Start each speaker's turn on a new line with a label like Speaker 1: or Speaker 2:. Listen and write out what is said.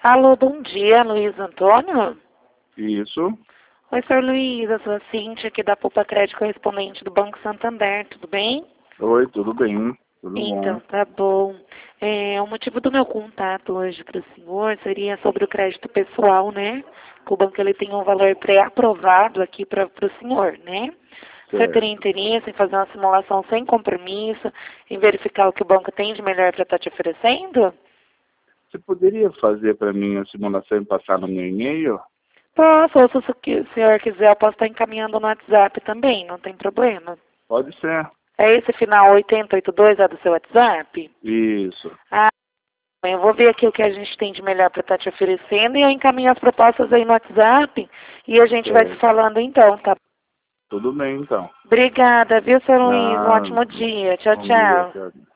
Speaker 1: Alô, bom dia, Luiz Antônio?
Speaker 2: Isso.
Speaker 1: Oi, senhor Luiz, eu sou a Cíntia, aqui da Poupa Crédito correspondente do Banco Santander, tudo bem?
Speaker 2: Oi, tudo bem? Tudo
Speaker 1: Então,
Speaker 2: bom?
Speaker 1: tá bom. O motivo do meu contato hoje para o senhor seria sobre o crédito pessoal, né? Que o banco ele tem um valor pré-aprovado aqui para o senhor, né? Você teria
Speaker 2: Certo.
Speaker 1: interesse em fazer uma simulação sem compromisso, em verificar o que o banco tem de melhor para estar te oferecendo?
Speaker 2: Você poderia fazer para mim a simulação e passar no meu e-mail?
Speaker 1: Posso, ou se o senhor quiser, eu posso estar encaminhando no WhatsApp também, não tem problema.
Speaker 2: Pode ser.
Speaker 1: É esse final 8082 é do seu WhatsApp?
Speaker 2: Isso.
Speaker 1: Ah, eu vou ver aqui o que a gente tem de melhor para estar te oferecendo e eu encaminho as propostas aí no WhatsApp e a gente vai se
Speaker 2: Certo.
Speaker 1: falando então, tá?
Speaker 2: Tudo bem, então.
Speaker 1: Obrigada, viu, seu Luiz? Um
Speaker 2: Ah,
Speaker 1: ótimo dia. Tchau,
Speaker 2: bom dia,
Speaker 1: tchau.
Speaker 2: tchau.